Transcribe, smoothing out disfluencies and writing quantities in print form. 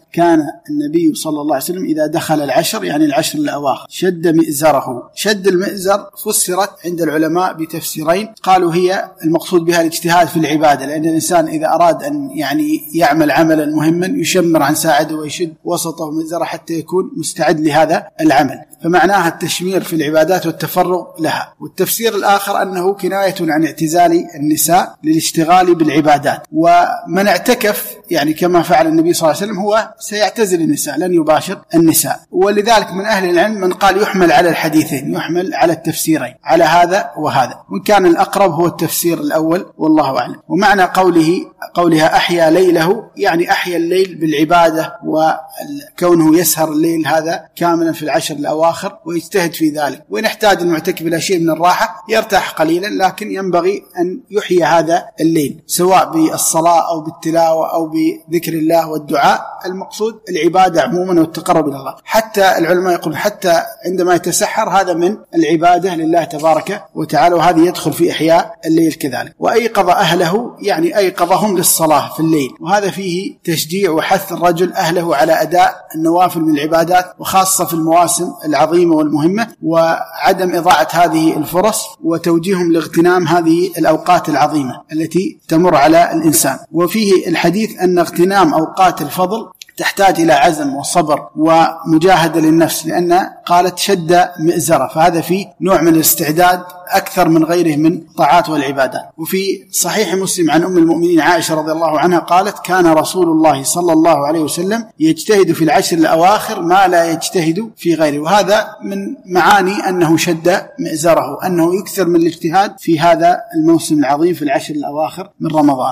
كان النبي صلى الله عليه وسلم إذا دخل العشر يعني العشر الأواخر شد مئزره. شد المئزر فسرت عند العلماء بتفسيرين، قالوا هي المقصود بها الاجتهاد في العبادة، لأن الإنسان إذا أراد أن يعمل عملا مهما يشمر عن ساعده ويشد وسطه مئزره حتى يكون مستعد لهذا العمل، فمعناها التشمير في العبادات والتفرغ لها. والتفسير الآخر أنه كناية عن اعتزال النساء للاشتغال بالعبادات، ومن اعتكف كما فعل النبي صلى الله عليه وسلم هو سيعتزل النساء، لن يباشر النساء. ولذلك من أهل العلم من قال يحمل على الحديثين، يحمل على التفسيرين، على هذا وهذا، وإن كان الأقرب هو التفسير الأول والله أعلم. ومعنى قولها أحيا ليله يعني أحيا الليل بالعبادة، وكونه يسهر الليل هذا كاملا في العشر الأواخر ويجتهد في ذلك. وإن احتاج المعتكف إلى شيء من الراحة يرتاح قليلا، لكن ينبغي أن يحيي هذا الليل سواء بالصلاة أو بالتلاوة أو بذكر الله والدعاء. المقصود العبادة عموما والتقرب إلى الله. حتى العلماء يقول حتى عندما يتسحر هذا من العبادة لله تبارك وتعالى، وهذا يدخل في إحياء الليل كذلك. وأيقظ أهله يعني أيقظهم للصلاة في الليل، وهذا فيه تشجيع وحث الرجل أهله على أداء النوافل من العبادات، وخاصة في المواسم العظيمة والمهمة، وعدم إضاعة هذه الفرص وتوجيههم لاغتنام هذه الأوقات العظيمة التي تمر على الإنسان. وفيه الحديث أن اغتنام أوقات الفضل تحتاج إلى عزم وصبر ومجاهدة للنفس، لأن قالت شد مئزرة، فهذا فيه نوع من الاستعداد أكثر من غيره من الطاعات والعبادات. وفي صحيح مسلم عن أم المؤمنين عائشة رضي الله عنها قالت كان رسول الله صلى الله عليه وسلم يجتهد في العشر الأواخر ما لا يجتهد في غيره، وهذا من معاني أنه شد مئزره، أنه يكثر من الاجتهاد في هذا الموسم العظيم في العشر الأواخر من رمضان.